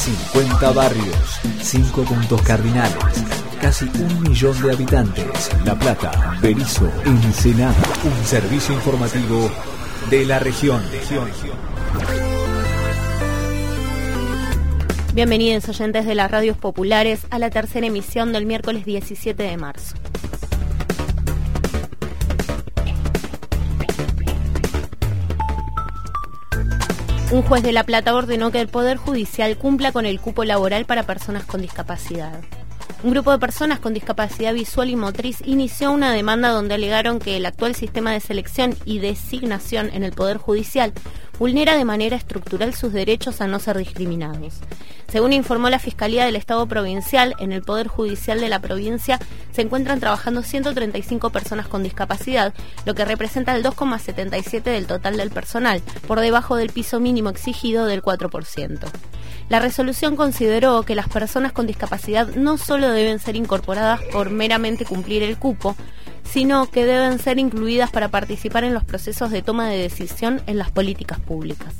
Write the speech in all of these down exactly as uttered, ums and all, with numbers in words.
cincuenta barrios, cinco puntos cardinales, casi un millón de habitantes. La Plata, Berisso, Ensenada. Un servicio informativo de la región. Bienvenidos oyentes de las radios populares a la tercera emisión del miércoles diecisiete de marzo. Un juez de La Plata ordenó que el Poder Judicial cumpla con el cupo laboral para personas con discapacidad. Un grupo de personas con discapacidad visual y motriz inició una demanda donde alegaron que el actual sistema de selección y designación en el Poder Judicial vulnera de manera estructural sus derechos a no ser discriminados. Según informó la Fiscalía del Estado Provincial, en el Poder Judicial de la provincia se encuentran trabajando ciento treinta y cinco personas con discapacidad, lo que representa el dos coma setenta y siete del total del personal, por debajo del piso mínimo exigido del cuatro por ciento. La resolución consideró que las personas con discapacidad no solo deben ser incorporadas por meramente cumplir el cupo, sino que deben ser incluidas para participar en los procesos de toma de decisión en las políticas públicas.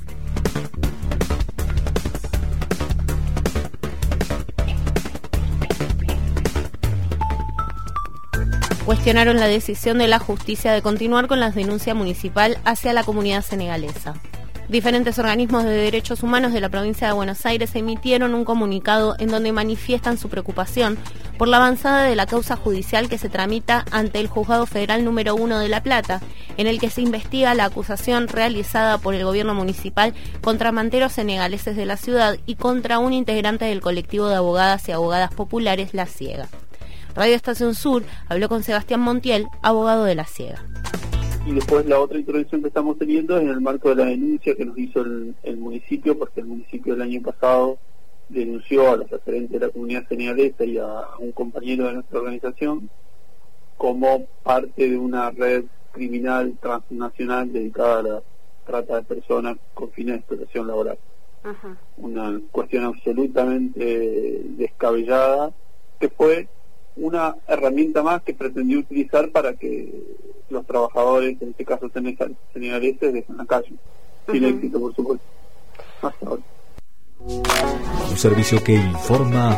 Cuestionaron la decisión de la justicia de continuar con la denuncia municipal hacia la comunidad senegalesa. Diferentes organismos de derechos humanos de la provincia de Buenos Aires emitieron un comunicado en donde manifiestan su preocupación por la avanzada de la causa judicial que se tramita ante el Juzgado Federal número uno de La Plata, en el que se investiga la acusación realizada por el gobierno municipal contra manteros senegaleses de la ciudad y contra un integrante del colectivo de abogadas y abogadas populares La Ciega. Radio Estación Sur habló con Sebastián Montiel, abogado de La Ciega. Y después la otra introducción que estamos teniendo es en el marco de la denuncia que nos hizo el, el municipio, porque el municipio el año pasado denunció a los referentes de la comunidad senegalesa y a, a un compañero de nuestra organización como parte de una red criminal transnacional dedicada a la trata de personas con fines de explotación laboral. Ajá. Una cuestión absolutamente descabellada, que fue una herramienta más que pretendió utilizar para que los trabajadores, en este caso senegaleses, dejen la calle. Sin uh-huh. éxito, por supuesto. Hasta ahora. Un servicio que informa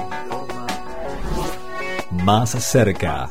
más cerca.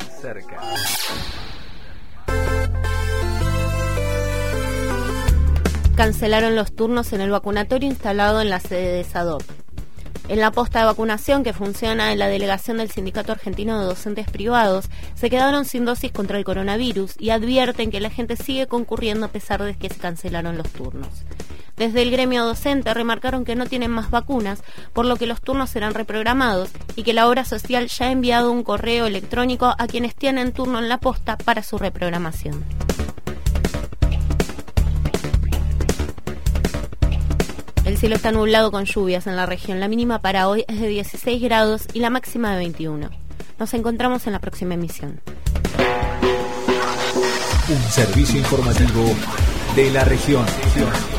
Cancelaron los turnos en el vacunatorio instalado en la sede de SADOP. En la posta de vacunación que funciona en la delegación del Sindicato Argentino de Docentes Privados, se quedaron sin dosis contra el coronavirus y advierten que la gente sigue concurriendo a pesar de que se cancelaron los turnos. Desde el gremio docente remarcaron que no tienen más vacunas, por lo que los turnos serán reprogramados y que la obra social ya ha enviado un correo electrónico a quienes tienen turno en la posta para su reprogramación. El cielo está nublado con lluvias en la región. La mínima para hoy es de dieciséis grados y la máxima de veintiuno. Nos encontramos en la próxima emisión. Un servicio informativo de la región.